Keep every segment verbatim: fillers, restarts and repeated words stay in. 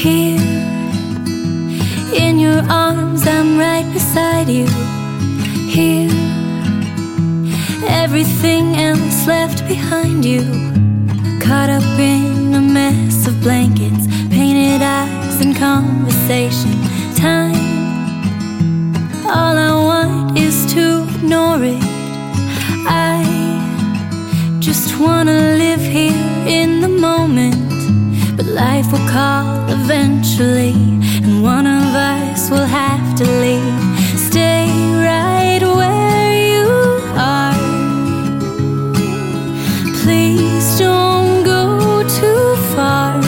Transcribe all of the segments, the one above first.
Here, in your arms, I'm right beside you. Here, everything else left behind you. Caught up in a mess of blankets, painted eyes and conversation. Time, all I want is to ignore it. I just wanna live here in the moment, but life will call eventually, and one of us will have to leave. Stay right where you are. Please don't go too far.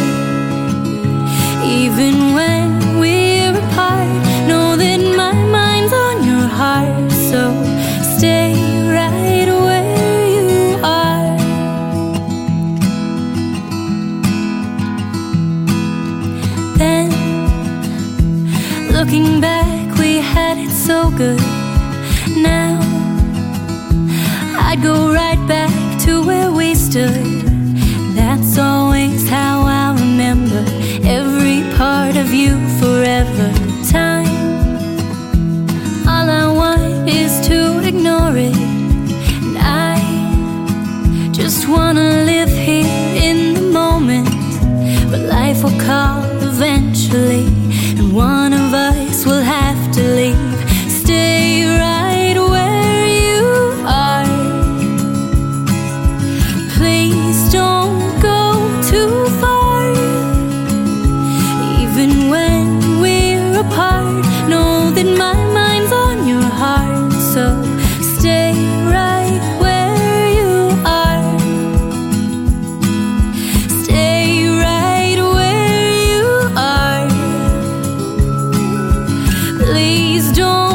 Even when we're apart, know that my mind's on your heart. So stay right where you are. Then, looking back, we had it so good. Now, I'd go right back to where we stood. That's always how I'll remember every part of you forever. Time, all I want is to ignore it, and I just wanna live here in the moment, but life will call eventually, and one of us will have to leave. Stay right where you are. Please don't go too far. Even when we're apart, know that my mind's on your heart. So stay right where you are. Stay right where you are. Please don't